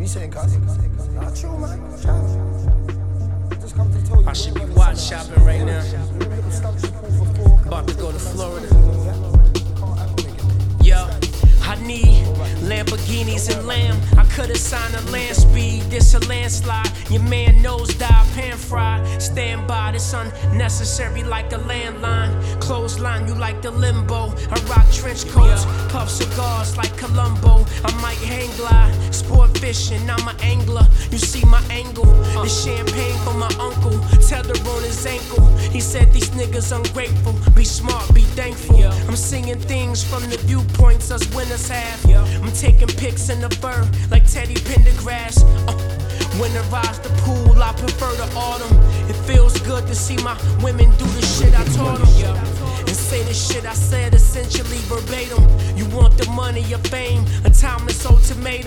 You saying, cuz? Nah, chill, man. Chill. Just come to tell you. I should be watch shopping right now. About to go to Florida. Yo, I need Lamborghinis and lamb. I could've signed a land speed. This a landslide. Your man knows die, pan fried. Stand by, this unnecessary like a landline. Clothesline, you like the limbo. I rock trench coats, puff cigars like Columbo. I might hang glide, sport fishing, I'm an angler. You see my angle, the champagne for my uncle. Tether on his ankle. He said these niggas ungrateful. Be smart, be thankful. I'm singing things from the viewpoints us winners have. I'm taking pics in the fur like Teddy Pendergrass. Winterize the pool, I prefer the autumn. It feels good to see my women do the shit I taught them. And say the shit I said essentially verbatim. You want the money or fame, a timeless ultimatum.